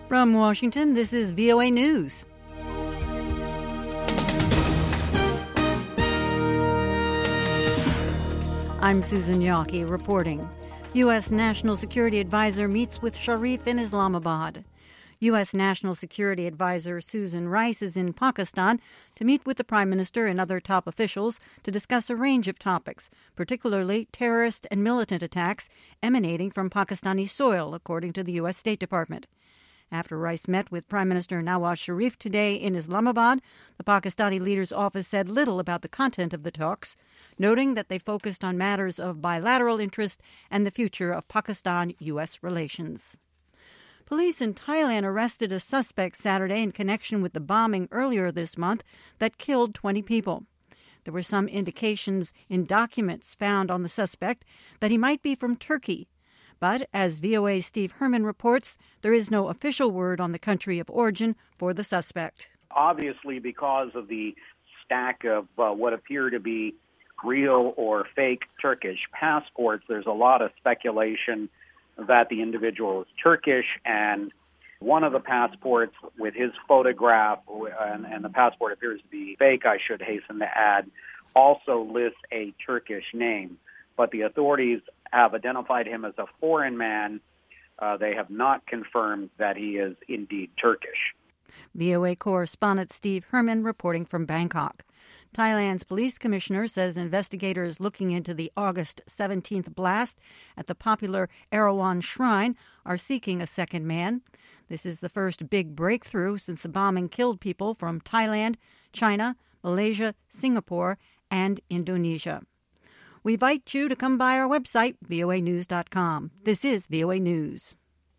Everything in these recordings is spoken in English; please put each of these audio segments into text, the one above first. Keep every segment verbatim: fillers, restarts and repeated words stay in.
From Washington, this is V O A News. I'm Susan Yaki reporting. U S. National Security Advisor meets with Sharif in Islamabad. U S. National Security Advisor Susan Rice is in Pakistan to meet with the Prime Minister and other top officials to discuss a range of topics, particularly terrorist and militant attacks emanating from Pakistani soil, according to the U S. State Department. After Rice met with Prime Minister Nawaz Sharif today in Islamabad, the Pakistani leader's office said little about the content of the talks, noting that they focused on matters of bilateral interest and the future of Pakistan-U S relations. Police in Thailand arrested a suspect Saturday in connection with the bombing earlier this month that killed twenty people. There were some indications in documents found on the suspect that he might be from Turkey. But, as V O A's Steve Herman reports, there is no official word on the country of origin for the suspect. Obviously, because of the stack of uh, what appear to be real or fake Turkish passports, there's a lot of speculation that the individual is Turkish, and one of the passports with his photograph, and, and the passport appears to be fake, I should hasten to add, also lists a Turkish name. But the authorities have identified him as a foreign man. Uh, they have not confirmed that he is indeed Turkish. V O A correspondent Steve Herman reporting from Bangkok. Thailand's police commissioner says investigators looking into the August seventeenth blast at the popular Erawan Shrine are seeking a second man. This is the first big breakthrough since the bombing killed people from Thailand, China, Malaysia, Singapore, and Indonesia. We invite you to come by our website, V O A news dot com. This is V O A News.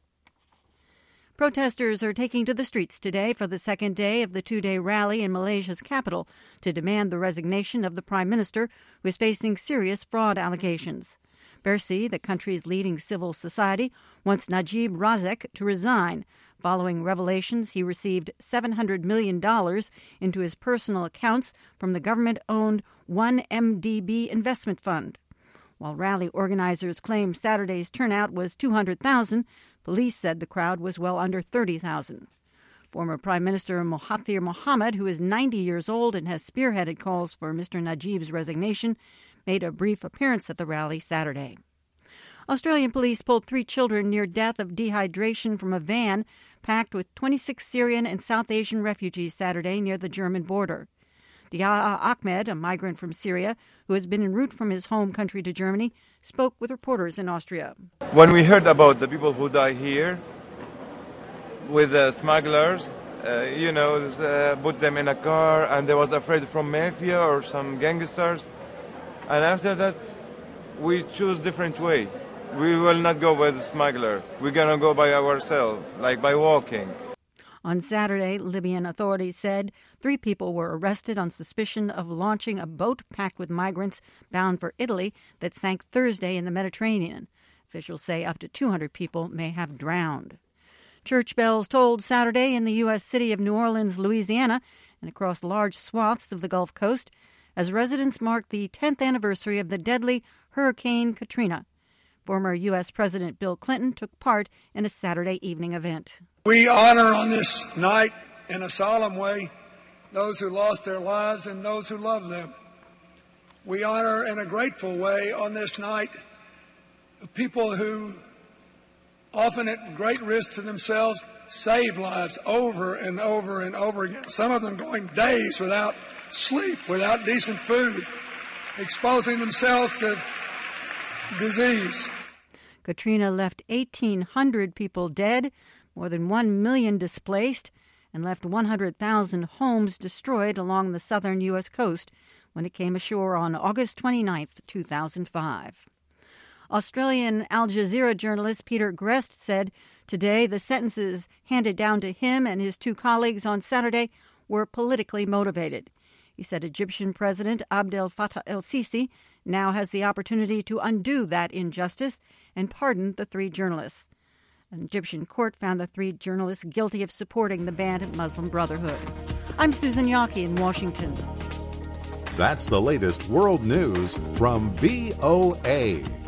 Protesters are taking to the streets today for the second day of the two-day rally in Malaysia's capital to demand the resignation of the prime minister, who is facing serious fraud allegations. Bersih, the country's leading civil society, wants Najib Razak to resign following revelations he received seven hundred million dollars into his personal accounts from the government-owned one M D B investment fund. While rally organizers claim Saturday's turnout was two hundred thousand, police said the crowd was well under thirty thousand. Former Prime Minister Mahathir Mohamad, who is ninety years old and has spearheaded calls for Mister Najib's resignation, made a brief appearance at the rally Saturday. Australian police pulled three children near death of dehydration from a van packed with twenty-six Syrian and South Asian refugees Saturday near the German border. Diaa Ahmed, a migrant from Syria who has been en route from his home country to Germany, spoke with reporters in Austria. When we heard about the people who die here with the smugglers, uh, you know, uh, put them in a car, and they was afraid from mafia or some gangsters. And after that, we choose different way. We will not go by the smuggler. We're going to go by ourselves, like by walking. On Saturday, Libyan authorities said three people were arrested on suspicion of launching a boat packed with migrants bound for Italy that sank Thursday in the Mediterranean. Officials say up to two hundred people may have drowned. Church bells tolled Saturday in the U S city of New Orleans, Louisiana, and across large swaths of the Gulf Coast as residents marked the tenth anniversary of the deadly Hurricane Katrina. Former U S President Bill Clinton took part in a Saturday evening event. We honor on this night in a solemn way those who lost their lives and those who love them. We honor in a grateful way on this night the people who, often at great risk to themselves, save lives over and over and over again, some of them going days without sleep, without decent food, exposing themselves to disease. Katrina left eighteen hundred people dead, more than one million displaced, and left one hundred thousand homes destroyed along the southern U S coast when it came ashore on August twenty-ninth, two thousand five. Australian Al Jazeera journalist Peter Grest said today the sentences handed down to him and his two colleagues on Saturday were politically motivated. He said Egyptian President Abdel Fattah el-Sisi now has the opportunity to undo that injustice and pardon the three journalists. An Egyptian court found the three journalists guilty of supporting the banned Muslim Brotherhood. I'm Susan Yaki in Washington. That's the latest world news from V O A.